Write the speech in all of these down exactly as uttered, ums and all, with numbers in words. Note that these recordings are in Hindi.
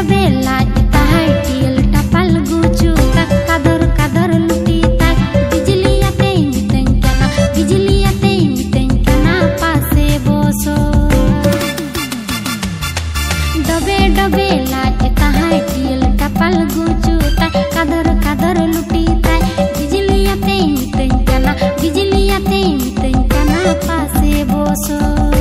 डबे लाज ताहाय टियल टपल गुचुता कादर कादर लुटीता बिजली आते मितन कना बिजली आते मितन कना पासे बोसो डबे डबे लाज ताहाय टियल टपल गुचुता कादर कादर लुटीता बिजली आते मितन कना बिजली आते मितन कना पासे बोसो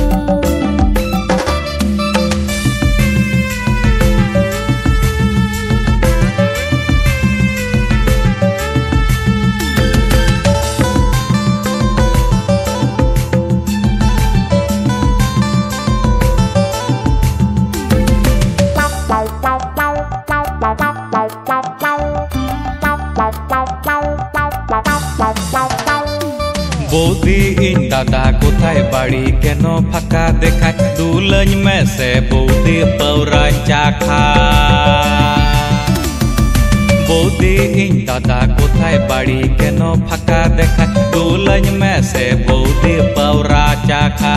बौदी इन दादा कोथाय बाड़ी केनो फाका देखाय दुलñ में से बौदी पौरा चाखा बौदी इन दादा कोथाय बाड़ी केनो फाका देखाय दुलñ में से बौदी पौरा चाखा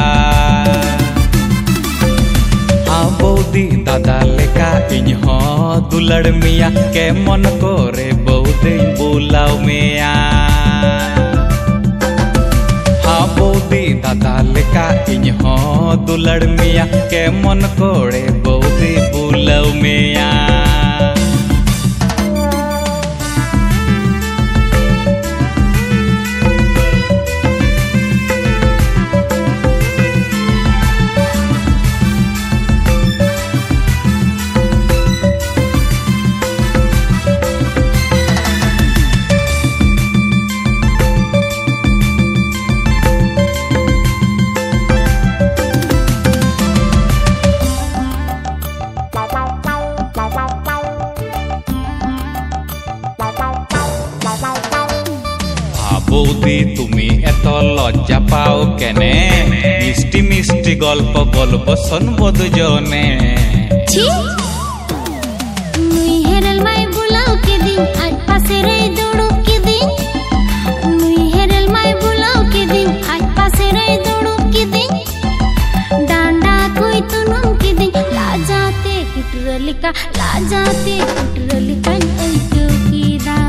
हाँ बौदी दादा लेका इन हो दुलड़ मिया के मन करे बौदी बुलाव मिया बौदी दादा लेका इन हो दुलड़ मिया के मन कोड़े बौदी बुलाव मिया बौदी तुमी एत लज्जा पाओ केने मिष्टि मिष्टि गल्प बोलबो सुनबो दुजने मुई हेरल माय बुलाव के दिन आज पासे रे दौड़ो के दिन मुई हेरल माय बुलाव के दिन आज पासे रे दौड़ो के दिन डांडा कोई तुनुम के दिन लाजाते कुटरलिका लाजाते कुटरलिका ऐतो कीदा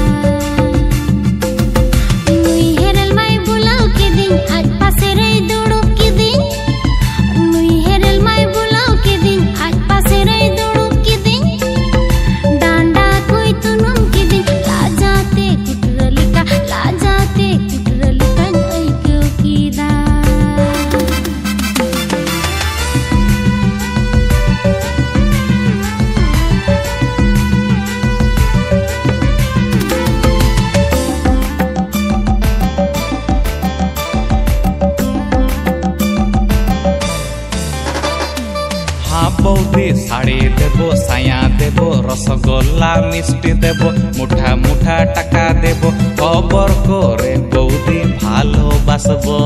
बौदी साड़ी देबो साया देबो रसगोल्ला मिष्टि देबो मुठा मुठा टाका देबो खबर करे बौदी भालोबासबो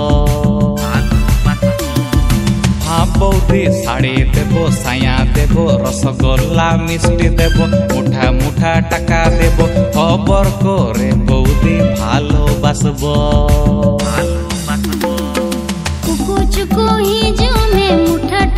हाँ बौदी साड़ी देबो साया देबो रसगोल्ला मिष्टि देबो मुठा मुठा टाका देबो खबर करे बौदी भालोबासबो कुकु चुकु ही जो में मुठा